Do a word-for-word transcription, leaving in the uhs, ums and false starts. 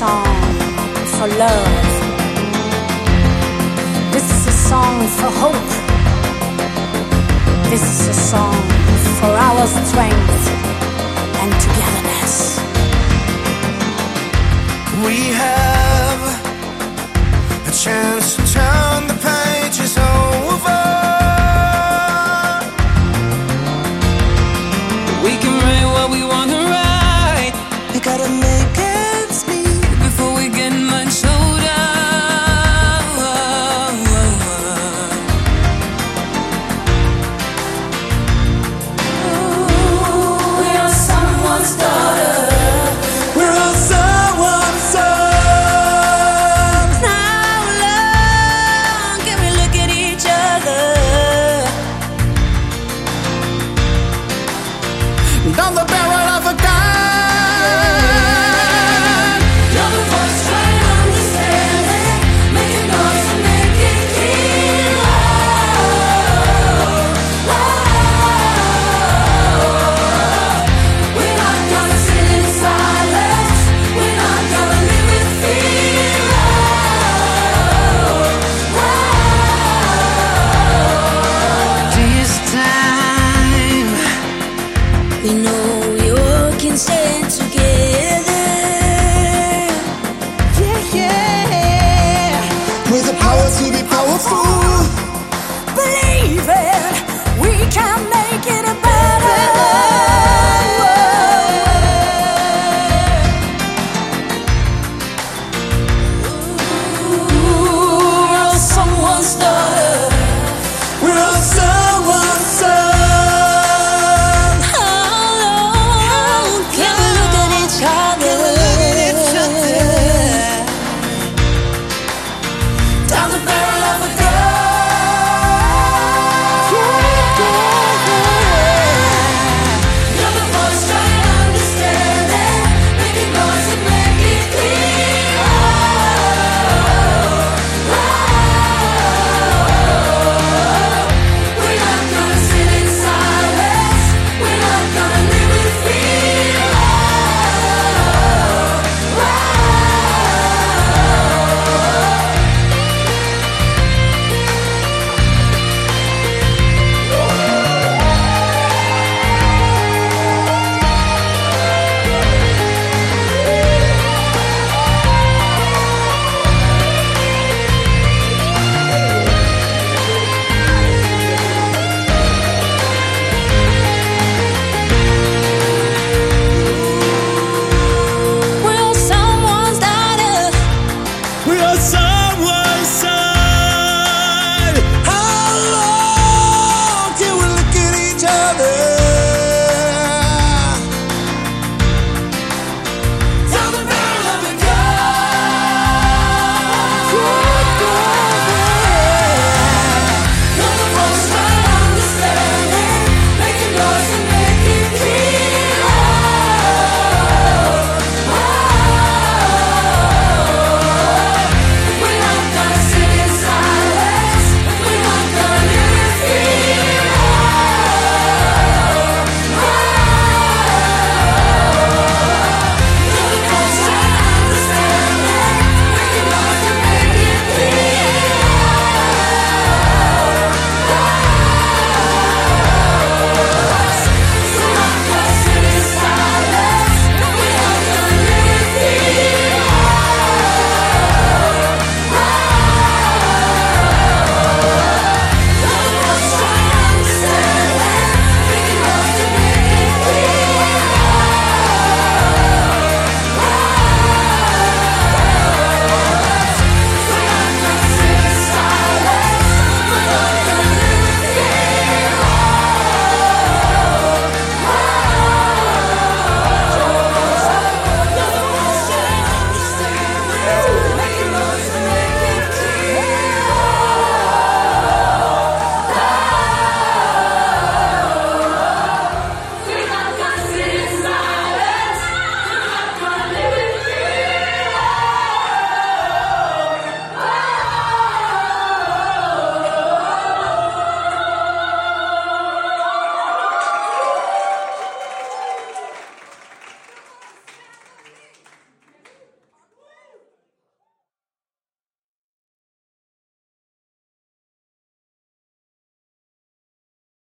song for love. This is a song for hope. This is a song for our strength and togetherness. We have a chance to turn the pages over. We can write what we want to write. We gotta make ends meet before we get much older. Ooh, we are someone's daughter. We're all someone's sons. How long can we look at each other? Down the barrel of a gun. You're the voice trying to understand it. Make it noise and make it clear. Oh, oh. We're not gonna sit in silence. We're not gonna live with fear. Oh, oh. This time We know we all can stand together. Yeah, yeah. With the power to be powerful. Believe it, we can make